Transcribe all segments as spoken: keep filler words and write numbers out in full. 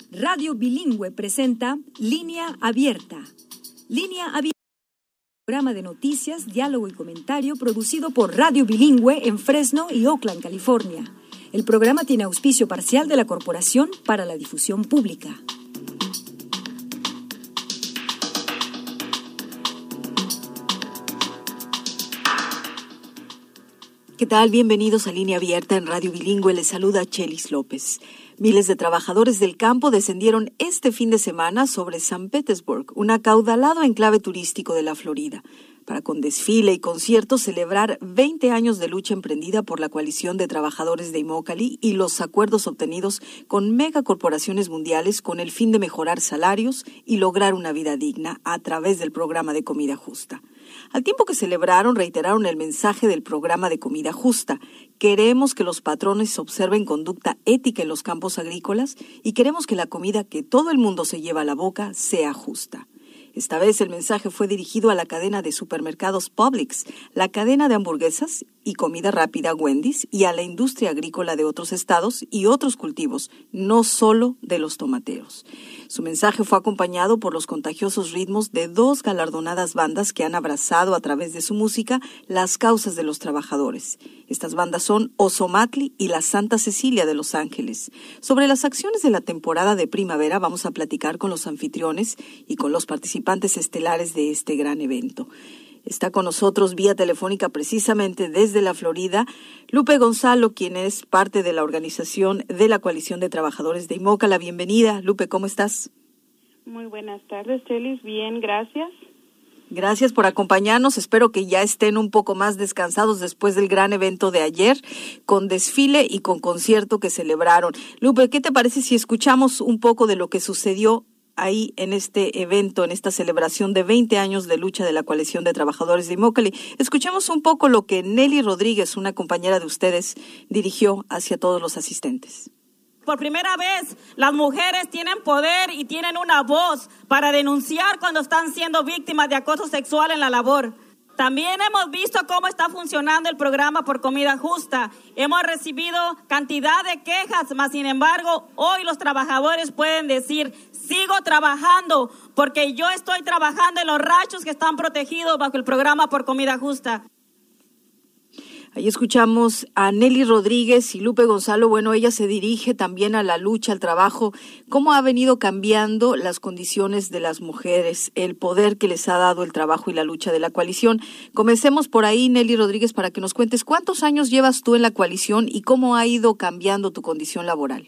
Radio Bilingüe presenta Línea Abierta. Línea Abierta, programa de noticias, diálogo y comentario producido por Radio Bilingüe en Fresno y Oakland, California. El programa tiene auspicio parcial de la Corporación para la Difusión Pública. ¿Qué tal? Bienvenidos a Línea Abierta en Radio Bilingüe. Les saluda Chelis López. Miles de trabajadores del campo descendieron este fin de semana sobre San Petersburg, un acaudalado enclave turístico de la Florida, para con desfile y conciertos celebrar veinte años de lucha emprendida por la coalición de trabajadores de Immokalee y los acuerdos obtenidos con megacorporaciones mundiales con el fin de mejorar salarios y lograr una vida digna a través del programa de comida justa. Al tiempo que celebraron, reiteraron el mensaje del programa de comida justa. Queremos que los patrones observen conducta ética en los campos agrícolas y queremos que la comida que todo el mundo se lleva a la boca sea justa. Esta vez el mensaje fue dirigido a la cadena de supermercados Publix, la cadena de hamburguesas y comida rápida Wendy's y a la industria agrícola de otros estados y otros cultivos, no solo de los tomateros. Su mensaje fue acompañado por los contagiosos ritmos de dos galardonadas bandas que han abrazado a través de su música las causas de los trabajadores. Estas bandas son Ozomatli y la Santa Cecilia de Los Ángeles. Sobre las acciones de la temporada de primavera vamos a platicar con los anfitriones y con los participantes estelares de este gran evento. Está con nosotros vía telefónica precisamente desde la Florida, Lupe Gonzalo, quien es parte de la organización de la Coalición de Trabajadores de Immokalee. Bienvenida, Lupe, ¿cómo estás? Muy buenas tardes, Chelis. Bien, gracias. Gracias por acompañarnos. Espero que ya estén un poco más descansados después del gran evento de ayer, con desfile y con concierto que celebraron. Lupe, ¿qué te parece si escuchamos un poco de lo que sucedió ahí en este evento, en esta celebración de veinte años de lucha de la Coalición de Trabajadores de Immokalee? Escuchemos un poco lo que Nelly Rodríguez, una compañera de ustedes, dirigió hacia todos los asistentes. Por primera vez, las mujeres tienen poder y tienen una voz para denunciar cuando están siendo víctimas de acoso sexual en la labor. También hemos visto cómo está funcionando el programa por comida justa. Hemos recibido cantidad de quejas, mas sin embargo, hoy los trabajadores pueden decir: sigo trabajando porque yo estoy trabajando en los ranchos que están protegidos bajo el programa por comida justa. Ahí escuchamos a Nelly Rodríguez y Lupe Gonzalo. Bueno, ella se dirige también a la lucha, al trabajo. ¿Cómo ha venido cambiando las condiciones de las mujeres, el poder que les ha dado el trabajo y la lucha de la coalición? Comencemos por ahí, Nelly Rodríguez, para que nos cuentes cuántos años llevas tú en la coalición y cómo ha ido cambiando tu condición laboral.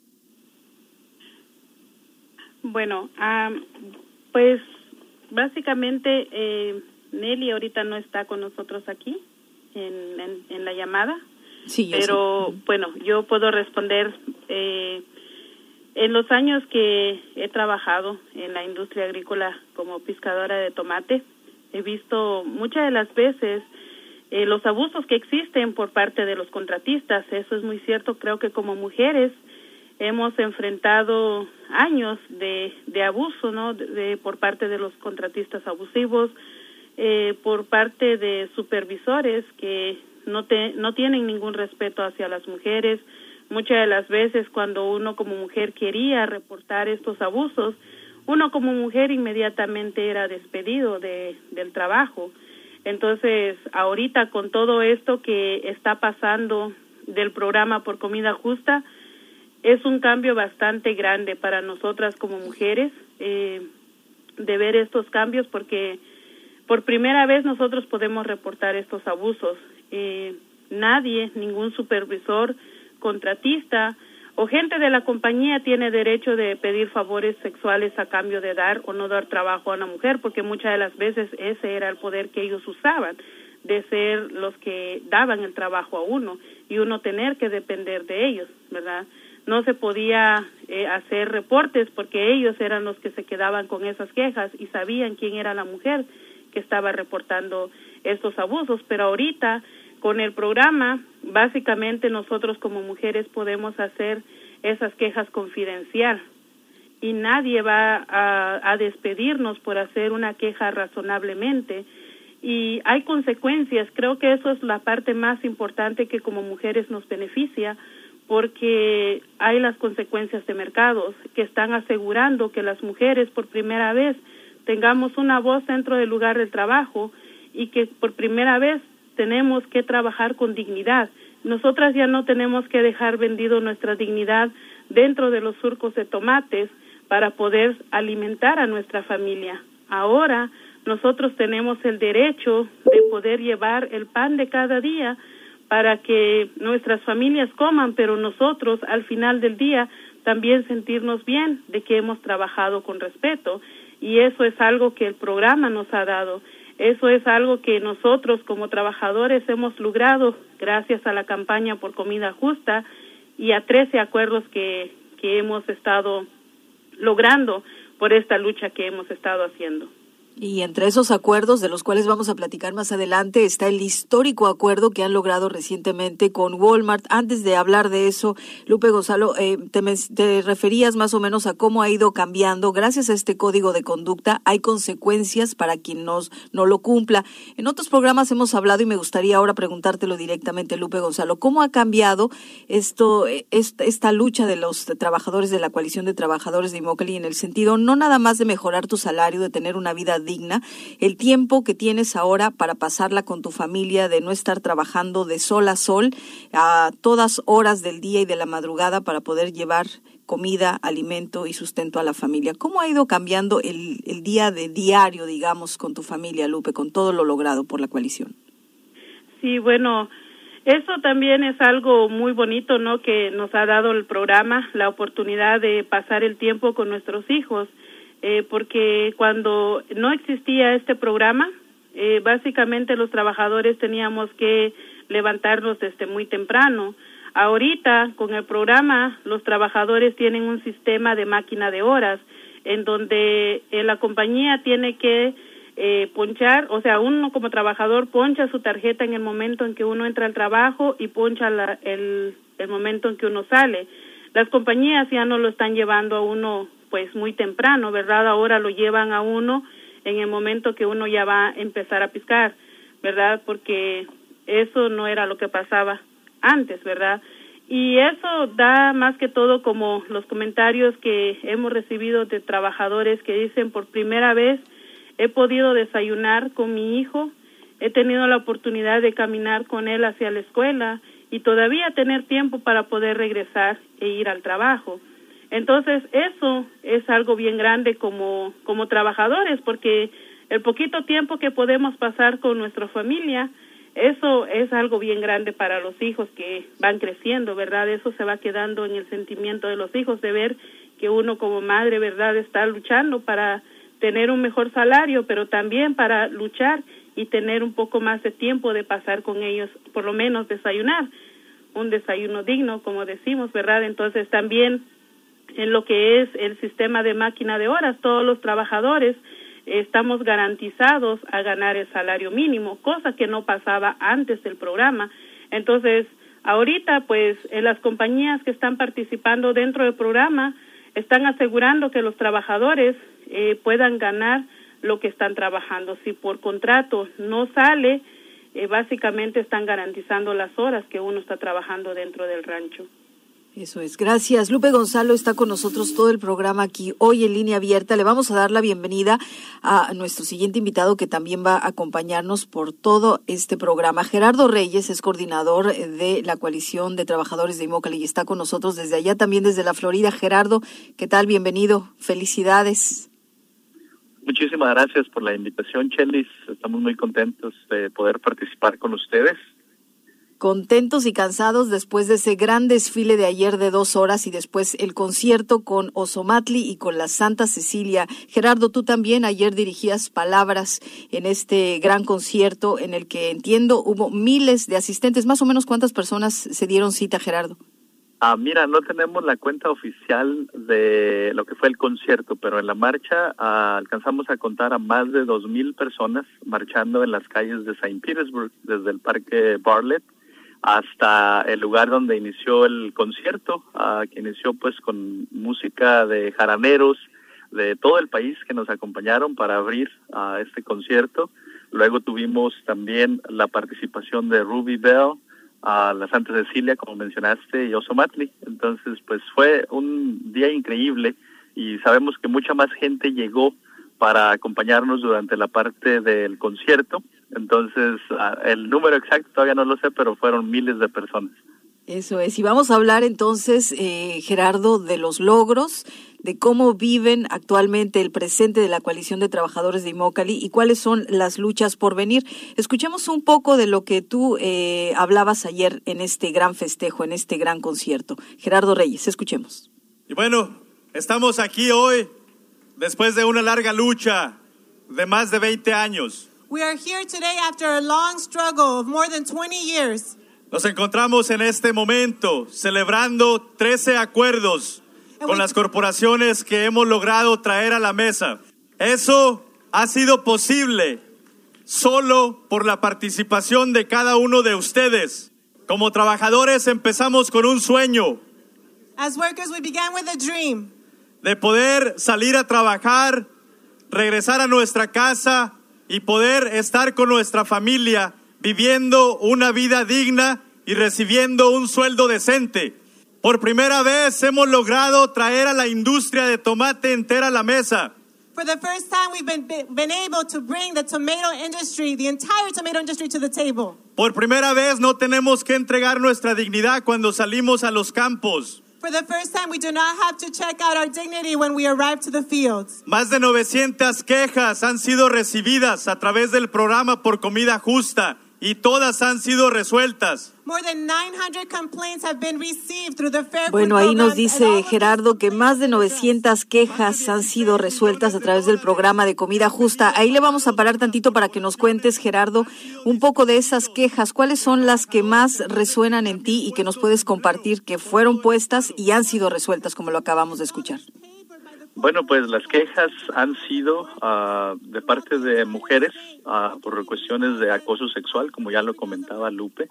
Bueno, um, pues básicamente eh, Nelly ahorita no está con nosotros aquí en, en, en la llamada, sí, pero sí. Bueno, yo puedo responder. Eh, en los años que he trabajado en la industria agrícola como pescadora de tomate, he visto muchas de las veces eh, los abusos que existen por parte de los contratistas. Eso es muy cierto. Creo que como mujeres hemos enfrentado años de, de abuso, ¿no? De, de, por parte de los contratistas abusivos, eh, por parte de supervisores que no, te, no tienen ningún respeto hacia las mujeres. Muchas de las veces cuando uno como mujer quería reportar estos abusos, uno como mujer inmediatamente era despedido de, del trabajo. Entonces, ahorita con todo esto que está pasando del programa por comida justa, es un cambio bastante grande para nosotras como mujeres, eh, de ver estos cambios, porque por primera vez nosotros podemos reportar estos abusos. Eh, nadie, ningún supervisor, contratista o gente de la compañía tiene derecho de pedir favores sexuales a cambio de dar o no dar trabajo a una mujer, porque muchas de las veces ese era el poder que ellos usaban, de ser los que daban el trabajo a uno y uno tener que depender de ellos, ¿verdad? No se podía eh, hacer reportes porque ellos eran los que se quedaban con esas quejas y sabían quién era la mujer que estaba reportando estos abusos. Pero ahorita, con el programa, básicamente nosotros como mujeres podemos hacer esas quejas confidencial y nadie va a, a despedirnos por hacer una queja razonablemente. Y hay consecuencias. Creo que eso es la parte más importante que como mujeres nos beneficia, porque hay las consecuencias de mercados que están asegurando que las mujeres por primera vez tengamos una voz dentro del lugar del trabajo y que por primera vez tenemos que trabajar con dignidad. Nosotras ya no tenemos que dejar vendido nuestra dignidad dentro de los surcos de tomates para poder alimentar a nuestra familia. Ahora nosotros tenemos el derecho de poder llevar el pan de cada día para que nuestras familias coman, pero nosotros al final del día también sentirnos bien de que hemos trabajado con respeto, y eso es algo que el programa nos ha dado. Eso es algo que nosotros como trabajadores hemos logrado gracias a la campaña por comida justa y a trece acuerdos que, que hemos estado logrando por esta lucha que hemos estado haciendo. Y entre esos acuerdos, de los cuales vamos a platicar más adelante, está el histórico acuerdo que han logrado recientemente con Walmart. Antes de hablar de eso, Lupe Gonzalo, eh, te, te referías más o menos a cómo ha ido cambiando. Gracias a este código de conducta hay consecuencias para quien nos, no lo cumpla. En otros programas hemos hablado, y me gustaría ahora preguntártelo directamente, Lupe Gonzalo, ¿cómo ha cambiado esto, esta, esta lucha de los trabajadores de la Coalición de Trabajadores de Immokalee en el sentido no nada más de mejorar tu salario, de tener una vida digna, el tiempo que tienes ahora para pasarla con tu familia, de no estar trabajando de sol a sol a todas horas del día y de la madrugada para poder llevar comida, alimento y sustento a la familia? ¿Cómo ha ido cambiando el, el día de diario, digamos, con tu familia, Lupe, con todo lo logrado por la coalición? Sí, bueno, eso también es algo muy bonito, ¿no?, que nos ha dado el programa, la oportunidad de pasar el tiempo con nuestros hijos. Eh, porque cuando no existía este programa, eh, básicamente los trabajadores teníamos que levantarnos desde muy temprano. Ahorita, con el programa, los trabajadores tienen un sistema de máquina de horas, en donde eh, la compañía tiene que eh, ponchar, o sea, uno como trabajador poncha su tarjeta en el momento en que uno entra al trabajo y poncha la, el, el momento en que uno sale. Las compañías ya no lo están llevando a uno pues muy temprano, ¿verdad? Ahora lo llevan a uno en el momento que uno ya va a empezar a piscar, ¿verdad? Porque eso no era lo que pasaba antes, ¿verdad? Y eso da más que todo como los comentarios que hemos recibido de trabajadores que dicen: por primera vez he podido desayunar con mi hijo, he tenido la oportunidad de caminar con él hacia la escuela y todavía tener tiempo para poder regresar e ir al trabajo. Entonces, eso es algo bien grande como, como trabajadores, porque el poquito tiempo que podemos pasar con nuestra familia, eso es algo bien grande para los hijos que van creciendo, ¿verdad? Eso se va quedando en el sentimiento de los hijos, de ver que uno como madre, ¿verdad?, está luchando para tener un mejor salario, pero también para luchar y tener un poco más de tiempo de pasar con ellos, por lo menos desayunar, un desayuno digno, como decimos, ¿verdad? Entonces, también en lo que es el sistema de máquina de horas, todos los trabajadores eh, estamos garantizados a ganar el salario mínimo, cosa que no pasaba antes del programa. Entonces, ahorita, pues, en las compañías que están participando dentro del programa están asegurando que los trabajadores eh, puedan ganar lo que están trabajando. Si por contrato no sale, eh, básicamente están garantizando las horas que uno está trabajando dentro del rancho. Eso es, gracias. Lupe Gonzalo está con nosotros todo el programa aquí hoy en Línea Abierta. Le vamos a dar la bienvenida a nuestro siguiente invitado que también va a acompañarnos por todo este programa. Gerardo Reyes es coordinador de la Coalición de Trabajadores de Immokalee y está con nosotros desde allá, también desde la Florida. Gerardo, ¿qué tal? Bienvenido. Felicidades. Muchísimas gracias por la invitación, Chelis. Estamos muy contentos de poder participar con ustedes. Contentos y cansados después de ese gran desfile de ayer de dos horas y después el concierto con Ozomatli y con la Santa Cecilia. Gerardo, tú también ayer dirigías palabras en este gran concierto en el que, entiendo, hubo miles de asistentes. Más o menos, ¿cuántas personas se dieron cita, Gerardo? Ah, mira, no tenemos la cuenta oficial de lo que fue el concierto, pero en la marcha ah, alcanzamos a contar a más de dos mil personas marchando en las calles de Saint Petersburg, desde el Parque Bartlett hasta el lugar donde inició el concierto, uh, que inició pues con música de jaraneros de todo el país que nos acompañaron para abrir uh, este concierto. Luego tuvimos también la participación de Ruby Bell, a la Santa Cecilia, como mencionaste, y Ozomatli. Entonces, pues fue un día increíble y sabemos que mucha más gente llegó para acompañarnos durante la parte del concierto. Entonces, el número exacto todavía no lo sé, pero fueron miles de personas. Eso es. Y vamos a hablar entonces, eh, Gerardo, de los logros, de cómo viven actualmente el presente de la Coalición de Trabajadores de Immokalee y cuáles son las luchas por venir. Escuchemos un poco de lo que tú eh, hablabas ayer en este gran festejo, en este gran concierto. Gerardo Reyes, escuchemos. Y bueno, estamos aquí hoy después de una larga lucha de más de veinte años. We are here today after a long struggle of more than twenty years. Nos encontramos en este momento celebrando trece acuerdos con las corporaciones que hemos logrado traer a la mesa. Eso ha sido posible solo por la participación de cada uno de ustedes. Como trabajadores empezamos con un sueño. As workers, we began with a dream. De poder salir a trabajar, regresar a nuestra casa y poder estar con nuestra familia viviendo una vida digna y recibiendo un sueldo decente. Por primera vez hemos logrado traer a la industria de tomate entera a la mesa. For the first time we've been, been able to bring the tomato industry, the entire tomato industry to the table. Por primera vez no tenemos que entregar nuestra dignidad cuando salimos a los campos. For the first time we do not have to check out our dignity when we arrive to the fields. Más de novecientas quejas han sido recibidas a través del programa por comida justa y todas han sido resueltas. More than nine hundred complaints have been received through the Fair Food Bueno, ahí nos programs, dice and all Gerardo que más de novecientas quejas han sido resueltas a través del programa de comida justa. Ahí le vamos a parar tantito para que nos cuentes, Gerardo, un poco de esas quejas. ¿Cuáles son las que más resuenan en ti y que nos puedes compartir que fueron puestas y han sido resueltas, como lo acabamos de escuchar? Bueno, pues las quejas han sido uh, de parte de mujeres uh, por cuestiones de acoso sexual, como ya lo comentaba Lupe,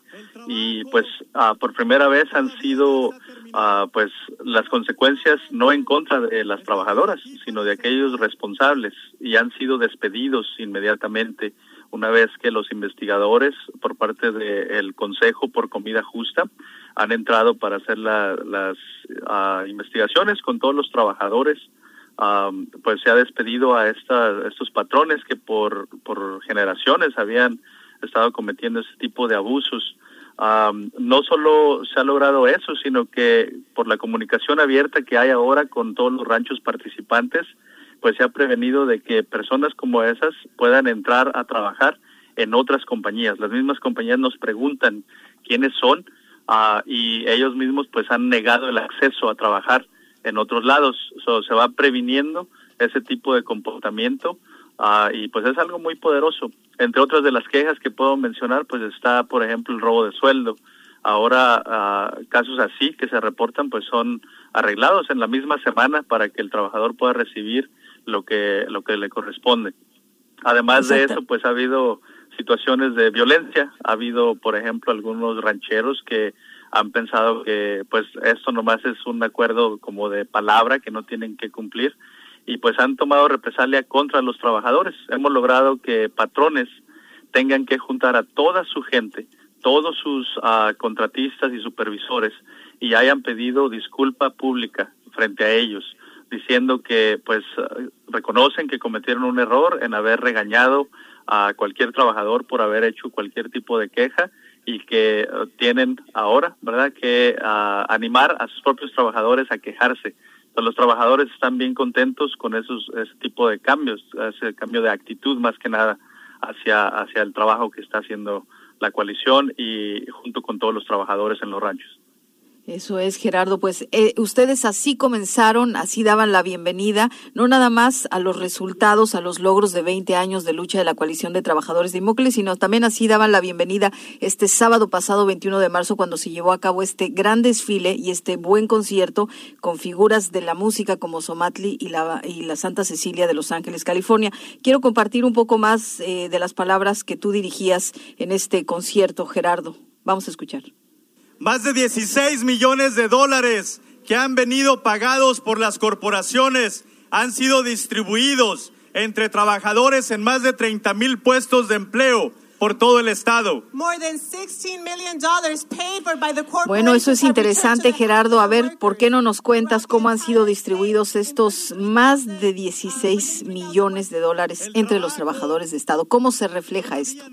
y pues uh, por primera vez han sido uh, pues las consecuencias no en contra de las trabajadoras, sino de aquellos responsables, y han sido despedidos inmediatamente una vez que los investigadores por parte del Consejo por Comida Justa han entrado para hacer la, las uh, investigaciones con todos los trabajadores. Um, pues se ha despedido a esta, estos patrones que por, por generaciones habían estado cometiendo ese tipo de abusos. Um, no solo se ha logrado eso, sino que por la comunicación abierta que hay ahora con todos los ranchos participantes, pues se ha prevenido de que personas como esas puedan entrar a trabajar en otras compañías. Las mismas compañías nos preguntan quiénes son uh, y ellos mismos pues han negado el acceso a trabajar en otros lados. So, se va previniendo ese tipo de comportamiento uh, y pues es algo muy poderoso. Entre otras de las quejas que puedo mencionar, pues está, por ejemplo, el robo de sueldo. Ahora, uh, casos así que se reportan, pues son arreglados en la misma semana para que el trabajador pueda recibir lo que lo que le corresponde. Además Exacto. de eso, pues ha habido situaciones de violencia. Ha habido, por ejemplo, algunos rancheros que han pensado que pues esto nomás es un acuerdo como de palabra que no tienen que cumplir y pues han tomado represalia contra los trabajadores. Hemos logrado que patrones tengan que juntar a toda su gente, todos sus uh, contratistas y supervisores y hayan pedido disculpa pública frente a ellos, diciendo que pues uh, reconocen que cometieron un error en haber regañado a cualquier trabajador por haber hecho cualquier tipo de queja y que uh, tienen ahora, ¿verdad?, que uh, animar a sus propios trabajadores a quejarse. Entonces, los trabajadores están bien contentos con esos ese tipo de cambios, ese cambio de actitud más que nada hacia hacia el trabajo que está haciendo la coalición y junto con todos los trabajadores en los ranchos. Eso es, Gerardo, pues eh, ustedes así comenzaron, así daban la bienvenida, no nada más a los resultados, a los logros de veinte años de lucha de la Coalición de Trabajadores de Immokalee, sino también así daban la bienvenida este sábado pasado, veintiuno de marzo, cuando se llevó a cabo este gran desfile y este buen concierto con figuras de la música como Ozomatli y la, y la Santa Cecilia de Los Ángeles, California. Quiero compartir un poco más eh, de las palabras que tú dirigías en este concierto, Gerardo. Vamos a escuchar. Más de dieciséis millones de dólares que han venido pagados por las corporaciones han sido distribuidos entre trabajadores en más de treinta mil puestos de empleo. por todo el estado. More than sixteen million dollars paid for by the corporations. Bueno, eso es have interesante, returned to the Gerardo. A ver, workers. ¿por qué no nos cuentas cómo han sido distribuidos estos más de dieciséis millones de dólares entre los trabajadores de Estado? ¿Cómo se refleja esto?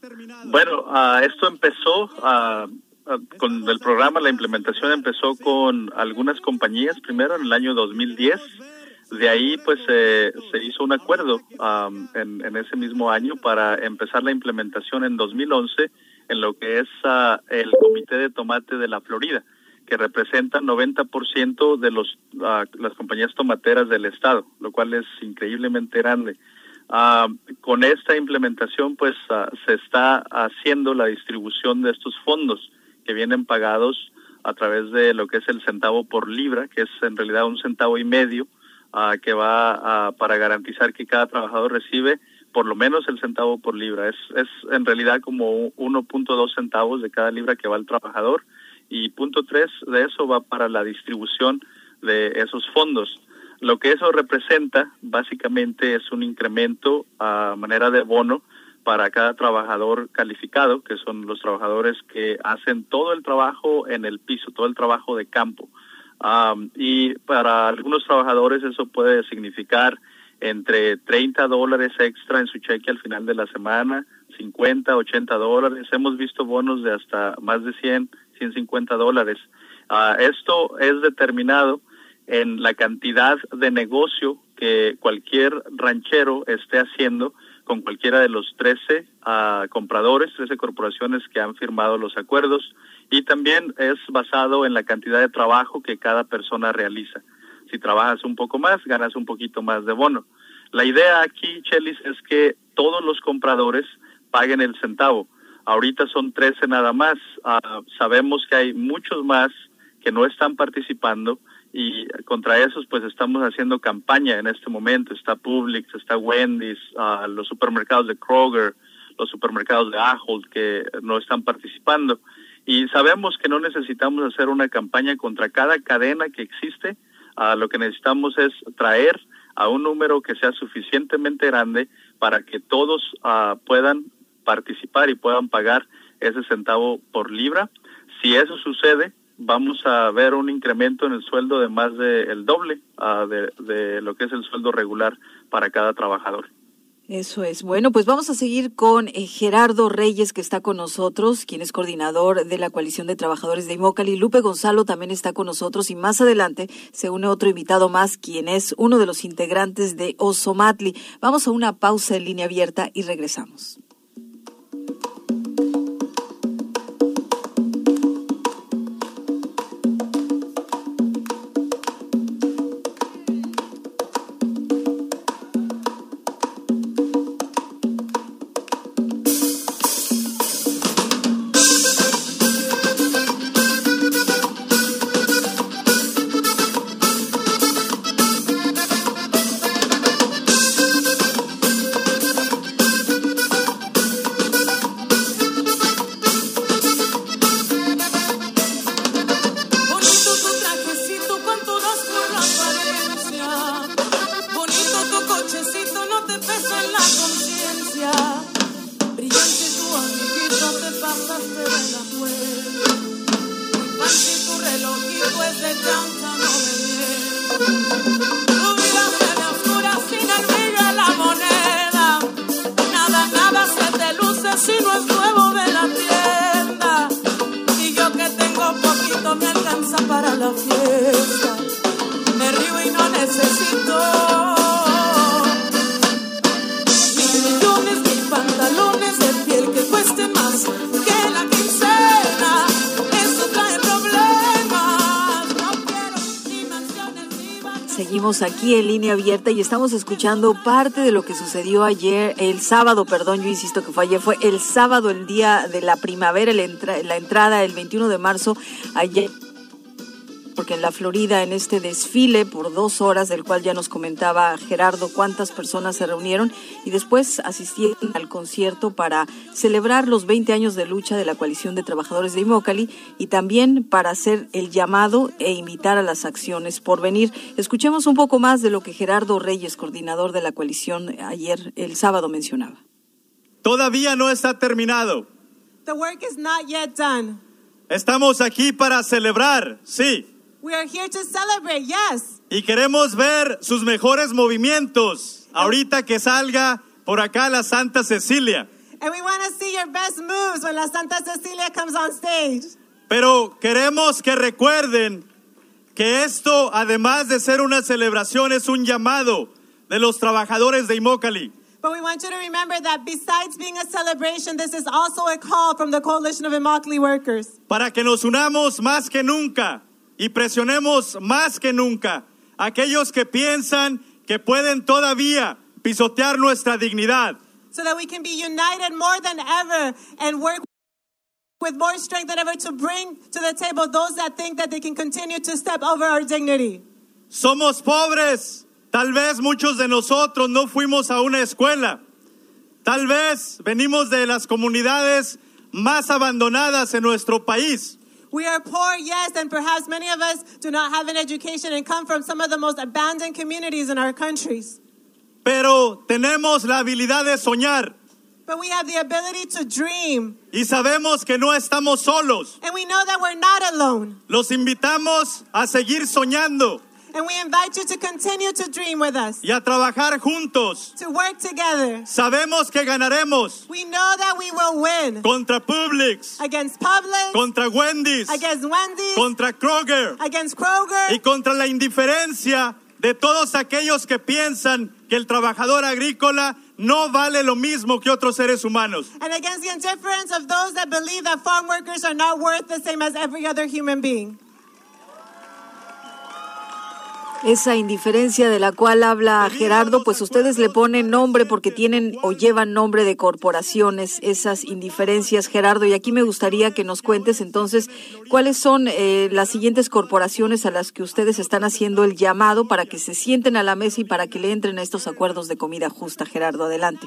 Bueno, uh, esto empezó uh, uh, con el programa, la implementación empezó con algunas compañías primero en el año dos mil diez. De ahí pues eh, se hizo un acuerdo um, en, en ese mismo año para empezar la implementación en dos mil once en lo que es uh, el Comité de Tomate de la Florida, que representa noventa por ciento de los uh, las compañías tomateras del estado, lo cual es increíblemente grande. Uh, con esta implementación pues uh, se está haciendo la distribución de estos fondos que vienen pagados a través de lo que es el centavo por libra, que es en realidad un centavo y medio, Uh, que va uh, para garantizar que cada trabajador recibe por lo menos el centavo por libra. Es, es en realidad como uno punto dos centavos de cada libra que va al trabajador, y punto tres de eso va para la distribución de esos fondos. Lo que eso representa básicamente es un incremento a manera de bono para cada trabajador calificado, que son los trabajadores que hacen todo el trabajo en el piso, todo el trabajo de campo. Um, y para algunos trabajadores eso puede significar entre treinta dólares extra en su cheque al final de la semana, cincuenta, ochenta dólares. Hemos visto bonos de hasta más de cien, ciento cincuenta dólares. Uh, esto es determinado en la cantidad de negocio que cualquier ranchero esté haciendo con cualquiera de los trece uh, compradores, trece corporaciones que han firmado los acuerdos. Y también es basado en la cantidad de trabajo que cada persona realiza. Si trabajas un poco más, ganas un poquito más de bono. La idea aquí, Chelis, es que todos los compradores paguen el centavo. Ahorita son trece nada más. Uh, sabemos que hay muchos más que no están participando, y contra esos pues estamos haciendo campaña en este momento. Está Publix, está Wendy's, uh, los supermercados de Kroger, los supermercados de Ahold que no están participando. Y sabemos que no necesitamos hacer una campaña contra cada cadena que existe. Uh, lo que necesitamos es traer a un número que sea suficientemente grande para que todos uh, puedan participar y puedan pagar ese centavo por libra. Si eso sucede, vamos a ver un incremento en el sueldo de más del doble uh, de, de lo que es el sueldo regular para cada trabajador. Eso es. Bueno, pues vamos a seguir con eh, Gerardo Reyes, que está con nosotros, quien es coordinador de la Coalición de Trabajadores de Immokalee. Lupe Gonzalo también está con nosotros, y más adelante se une otro invitado más, quien es uno de los integrantes de Ozomatli. Vamos a una pausa en línea abierta y regresamos. Seguimos aquí en línea abierta y estamos escuchando parte de lo que sucedió ayer, el sábado, perdón, yo insisto que fue ayer, fue el sábado, el día de la primavera, la, entra, la entrada el veintiuno de marzo, ayer, porque en la Florida, en este desfile por dos horas, del cual ya nos comentaba Gerardo cuántas personas se reunieron, y después asistieron al concierto para celebrar los veinte años de lucha de la Coalición de Trabajadores de Immokalee, y también para hacer el llamado e invitar a las acciones por venir. Escuchemos un poco más de lo que Gerardo Reyes, coordinador de la coalición, ayer, el sábado, mencionaba. todavía no está terminado. The work is not yet done. Estamos aquí para celebrar, sí. We are here to celebrate, yes. Y queremos ver sus mejores movimientos ahorita que salga por acá la Santa Cecilia. And we want to see your best moves when la Santa Cecilia comes on stage. Pero queremos que recuerden que esto, además de ser una celebración, es un llamado de los trabajadores de Immokalee. But we want you to remember that besides being a celebration, this is also a call from the Coalition of Immokalee Workers. Para que nos unamos más que nunca y presionemos más que nunca a aquellos que piensan que pueden todavía pisotear nuestra dignidad. So that we can be united more than ever and work with more strength than ever to bring to the table those that think that they can continue to step over our dignity. Somos pobres. Tal vez muchos de nosotros no fuimos a una escuela. Tal vez venimos de las comunidades más abandonadas en nuestro país. We are poor, yes, and perhaps many of us do not have an education and come from some of the most abandoned communities in our countries. Pero tenemos la habilidad de soñar. But we have the ability to dream. Y sabemos que no estamos solos. And we know that we're not alone. Los invitamos a seguir soñando. And we invite you to continue to dream with us. Y a trabajar juntos. To work together. Sabemos que ganaremos. We know that we will win. Contra Publix. Against Publix. Contra Wendy's. Against Wendy's. Contra Kroger. Against Kroger. Y contra la indiferencia de todos aquellos que piensan que el trabajador agrícola no vale lo mismo que otros seres humanos. And against the indifference of those that believe that farm workers are not worth the same as every other human being. Esa indiferencia de la cual habla Gerardo, pues ustedes le ponen nombre porque tienen o llevan nombre de corporaciones, esas indiferencias, Gerardo. Y aquí me gustaría que nos cuentes entonces cuáles son eh, las siguientes corporaciones a las que ustedes están haciendo el llamado para que se sienten a la mesa y para que le entren a estos acuerdos de comida justa. Gerardo, adelante.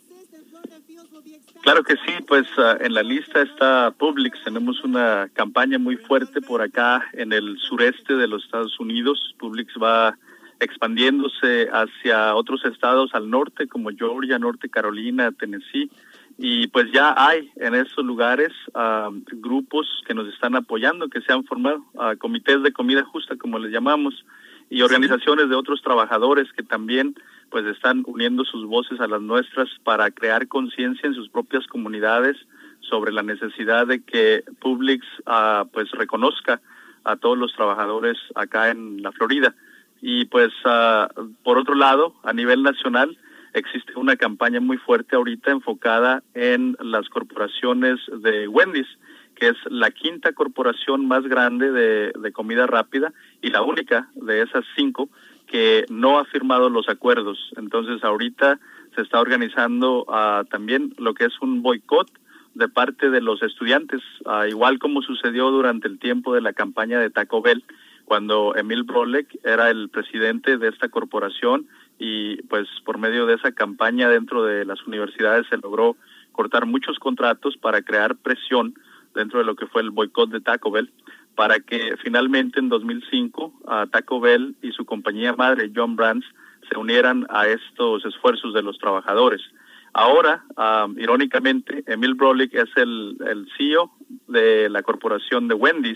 Claro que sí, pues uh, en la lista está Publix. Tenemos una campaña muy fuerte por acá en el sureste de los Estados Unidos. Publix va expandiéndose hacia otros estados al norte como Georgia, Norte Carolina, Tennessee. Y pues ya hay en esos lugares uh, grupos que nos están apoyando, que se han formado, uh, comités de comida justa como les llamamos, y organizaciones de otros trabajadores que también pues están uniendo sus voces a las nuestras para crear conciencia en sus propias comunidades sobre la necesidad de que Publix uh, pues reconozca a todos los trabajadores acá en la Florida. Y pues uh, por otro lado, a nivel nacional, existe una campaña muy fuerte ahorita enfocada en las corporaciones de Wendy's, que es la quinta corporación más grande de, de comida rápida y la única de esas cinco que no ha firmado los acuerdos. Entonces ahorita se está organizando uh, también lo que es un boicot de parte de los estudiantes, uh, igual como sucedió durante el tiempo de la campaña de Taco Bell, cuando Emil Brolek era el presidente de esta corporación y pues por medio de esa campaña dentro de las universidades se logró cortar muchos contratos para crear presión dentro de lo que fue el boicot de Taco Bell, para que finalmente en dos mil cinco uh, Taco Bell y su compañía madre John Brands se unieran a estos esfuerzos de los trabajadores. Ahora, uh, irónicamente, Emil Brolek es el, el C E O de la corporación de Wendy's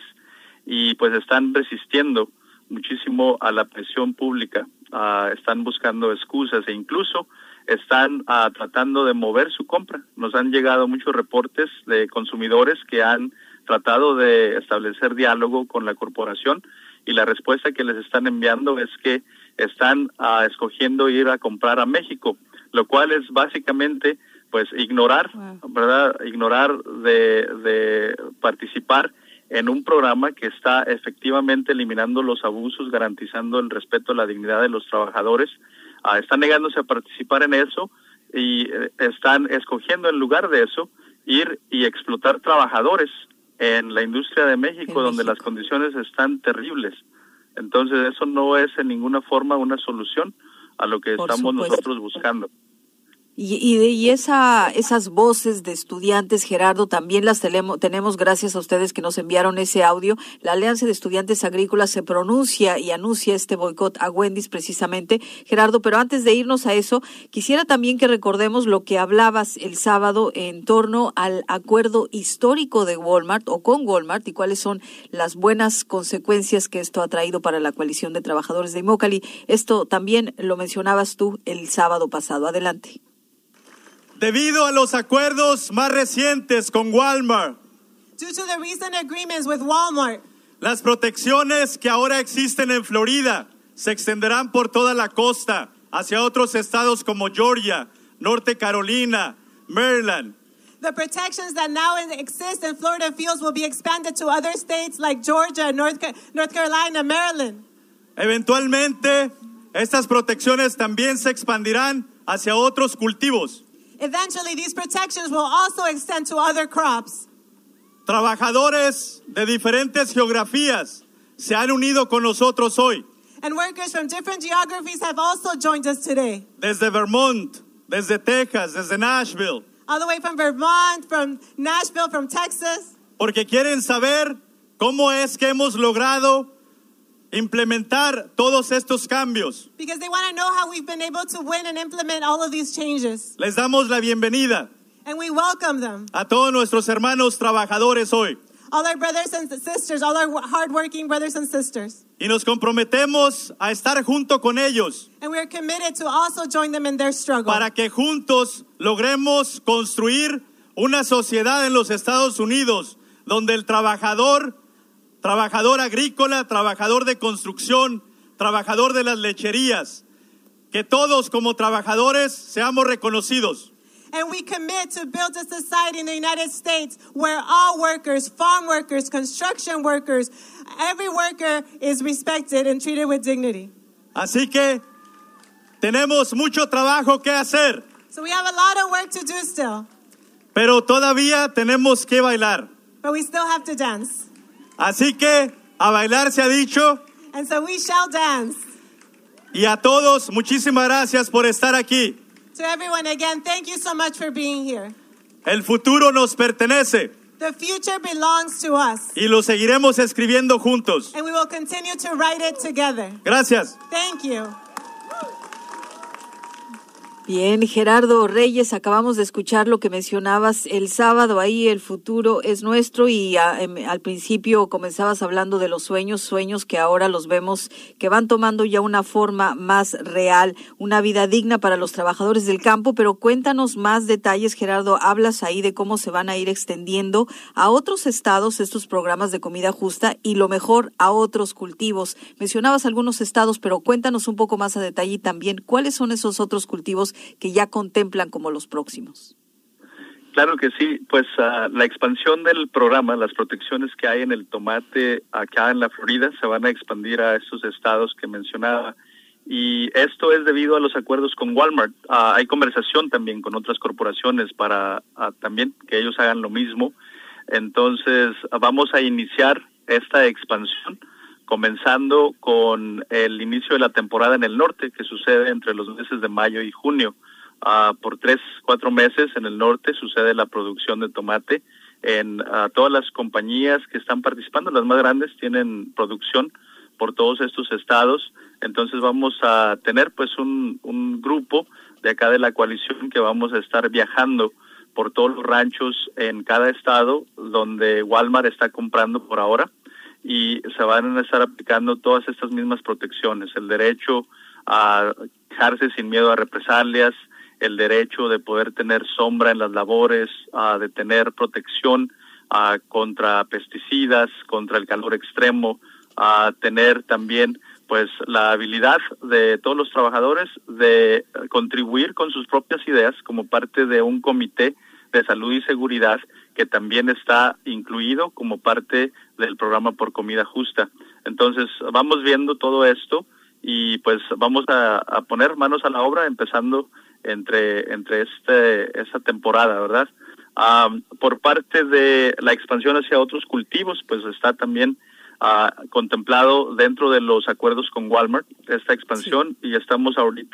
y pues están resistiendo muchísimo a la presión pública, uh, están buscando excusas e incluso están uh, tratando de mover su compra. Nos han llegado muchos reportes de consumidores que han tratado de establecer diálogo con la corporación y la respuesta que les están enviando es que están uh, escogiendo ir a comprar a México, lo cual es básicamente pues ignorar, wow. ¿verdad? Ignorar de, de participar en un programa que está efectivamente eliminando los abusos, garantizando el respeto a la dignidad de los trabajadores. Uh, están negándose a participar en eso y eh, están escogiendo en lugar de eso ir y explotar trabajadores en la industria de México, donde México. Las condiciones están terribles. Entonces eso no es en ninguna forma una solución a lo que Por estamos supuesto. nosotros buscando. Y, y, y esa, esas voces de estudiantes, Gerardo, también las tenemos, tenemos gracias a ustedes que nos enviaron ese audio. La Alianza de Estudiantes Agrícolas se pronuncia y anuncia este boicot a Wendy's precisamente, Gerardo, pero antes de irnos a eso, quisiera también que recordemos lo que hablabas el sábado en torno al acuerdo histórico de Walmart o con Walmart y cuáles son las buenas consecuencias que esto ha traído para la coalición de trabajadores de Immokalee. Esto también lo mencionabas tú el sábado pasado. Adelante. Debido a los acuerdos más recientes con Walmart, Due to the recent agreements with Walmart, las protecciones que ahora existen en Florida se extenderán por toda la costa hacia otros estados como Georgia, Norte Carolina, Maryland. the protections that now exist in Florida fields will be expanded to other states like Georgia, North, Ca- North Carolina, Maryland. Eventualmente, estas protecciones también se expandirán hacia otros cultivos. Eventually, these protections will also extend to other crops. Trabajadores de diferentes geografías se han unido con nosotros hoy, And workers from different geographies have also joined us today. desde Vermont, desde Texas, desde Nashville, All the way from Vermont, from Nashville, from Texas. porque quieren saber cómo es que hemos logrado implementar todos estos cambios. Because they want to know how we've been able to win and implement all of these changes. Les damos la bienvenida And we welcome them. a todos nuestros hermanos trabajadores hoy All our brothers and sisters, all our hardworking brothers and sisters. y nos comprometemos a estar junto con ellos And we are committed to also join them in their struggle. para que juntos logremos construir una sociedad en los Estados Unidos donde el trabajador, trabajador agrícola, trabajador de construcción, trabajador de las lecherías, que todos como trabajadores seamos reconocidos. And we commit to build a society in the United States where all workers, farm workers, construction workers, every worker is respected and treated with dignity. Así que tenemos mucho trabajo que hacer, So we have a lot of work to do still, pero todavía tenemos que bailar. but we still have to dance. Así que a bailar se ha dicho, And so we shall dance. y a todos muchísimas gracias por estar aquí. To everyone, again, thank you so much for being here. El futuro nos pertenece The future belongs to us, y lo seguiremos escribiendo juntos. and we will continue to write it together. Gracias. Thank you. Bien, Gerardo Reyes, acabamos de escuchar lo que mencionabas el sábado, ahí el futuro es nuestro y a, em, al principio comenzabas hablando de los sueños, sueños que ahora los vemos que van tomando ya una forma más real, una vida digna para los trabajadores del campo, pero cuéntanos más detalles, Gerardo, hablas ahí de cómo se van a ir extendiendo a otros estados estos programas de comida justa y lo mejor a otros cultivos. Mencionabas algunos estados, pero cuéntanos un poco más a detalle y también cuáles son esos otros cultivos que ya contemplan como los próximos. Claro que sí, pues uh, la expansión del programa, las protecciones que hay en el tomate acá en la Florida se van a expandir a estos estados que mencionaba y esto es debido a los acuerdos con Walmart. Uh, hay conversación también con otras corporaciones para uh, también que ellos hagan lo mismo. Entonces uh, vamos a iniciar esta expansión comenzando con el inicio de la temporada en el norte, que sucede entre los meses de mayo y junio. Uh, por tres, cuatro meses en el norte sucede la producción de tomate. En uh, todas las compañías que están participando, las más grandes, tienen producción por todos estos estados. Entonces vamos a tener pues un, un grupo de acá de la coalición que vamos a estar viajando por todos los ranchos en cada estado donde Walmart está comprando por ahora. Y se van a estar aplicando todas estas mismas protecciones, el derecho a quejarse sin miedo a represalias, el derecho de poder tener sombra en las labores, uh, de tener protección uh, contra pesticidas, contra el calor extremo, a uh, tener también pues la habilidad de todos los trabajadores de contribuir con sus propias ideas como parte de un comité de salud y seguridad que también está incluido como parte del programa por comida justa. Entonces vamos viendo todo esto y pues vamos a, a poner manos a la obra empezando entre entre este esta temporada, ¿verdad? Um, por parte de la expansión hacia otros cultivos, pues está también uh, contemplado dentro de los acuerdos con Walmart esta expansión sí. Y estamos ahorita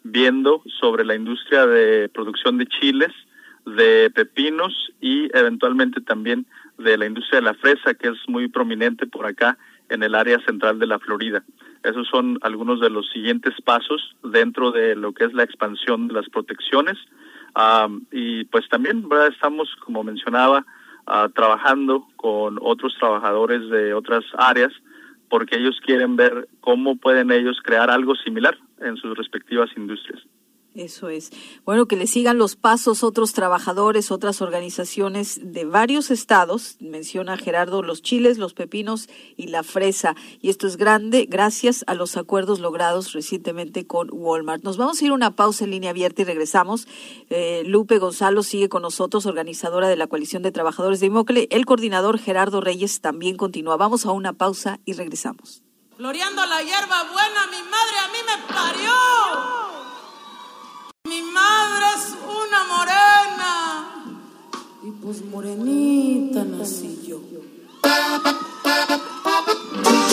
viendo sobre la industria de producción de chiles, de pepinos y eventualmente también de la industria de la fresa, que es muy prominente por acá en el área central de la Florida. Esos son algunos de los siguientes pasos dentro de lo que es la expansión de las protecciones. Um, y pues también, ¿verdad?, estamos, como mencionaba, uh, trabajando con otros trabajadores de otras áreas, porque ellos quieren ver cómo pueden ellos crear algo similar en sus respectivas industrias. Eso es. Bueno, que le sigan los pasos otros trabajadores, otras organizaciones de varios estados. Menciona Gerardo los chiles, los pepinos y la fresa. Y esto es grande gracias a los acuerdos logrados recientemente con Walmart. Nos vamos a ir a una pausa en línea abierta y regresamos. Eh, Lupe Gonzalo sigue con nosotros, organizadora de la Coalición de Trabajadores de Immokalee. El coordinador Gerardo Reyes también continúa. Vamos a una pausa y regresamos. Floreando la hierba buena, mi madre a mí me parió. Mi madre es una morena y pues morenita nací yo.